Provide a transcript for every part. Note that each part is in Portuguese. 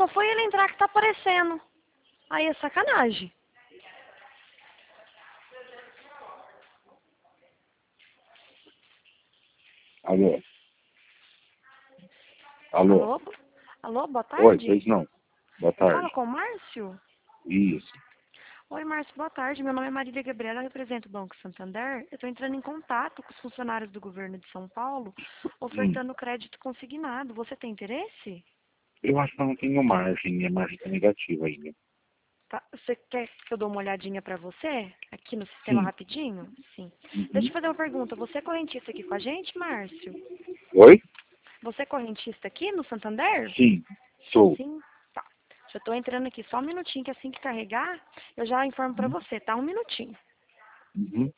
só foi ele entrar que tá aparecendo. Aí é sacanagem. Alô? Alô? Alô? Alô, boa Oi, tarde? pois não. Boa Eu falo tarde. com o Márcio? Isso. Oi, Márcio, boa tarde. Meu nome é Marília Gabriela, eu represento o Banco Santander. Eu estou entrando em contato com os funcionários do governo de São Paulo, Hum. ofertando crédito consignado. Você tem interesse? Eu acho que eu não tenho margem. Minha margem tá negativa ainda. Tá. Você quer que eu dê uma olhadinha para você? Aqui no sistema Sim. rapidinho? Sim. Deixa Uhum. eu fazer uma pergunta. Você é correntista aqui com a gente, Márcio? Oi? Você é correntista aqui no Santander? Sim. Sou. Sim. Tá. Já estou entrando aqui. Só um minutinho que assim que carregar, eu já informo para você, tá? Um minutinho. Uhum.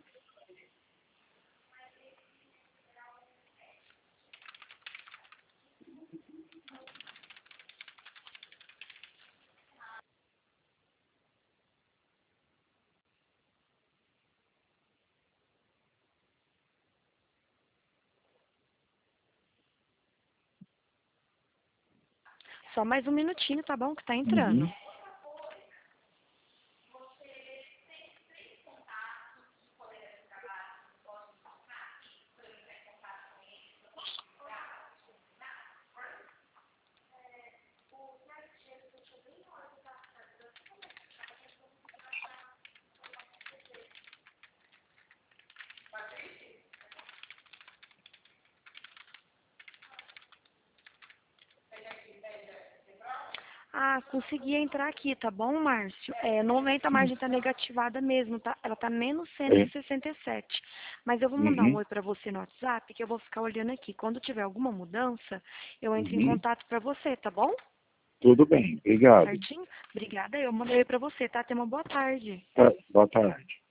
Só mais um minutinho, tá bom? Que tá entrando. Uhum. Ah, consegui entrar aqui, tá bom, Márcio? No momento a Sim. margem tá negativada mesmo, tá? Ela tá menos cento e É. sessenta e sete. Mas eu vou mandar um Uhum. oi pra você no WhatsApp, que eu vou ficar olhando aqui. Quando tiver alguma mudança, eu entro em Uhum. contato pra você, tá bom? Tudo bem. Obrigado. Certinho? Obrigada, eu mandei oi pra você, tá? Tenha uma boa tarde. Tá. Boa tarde.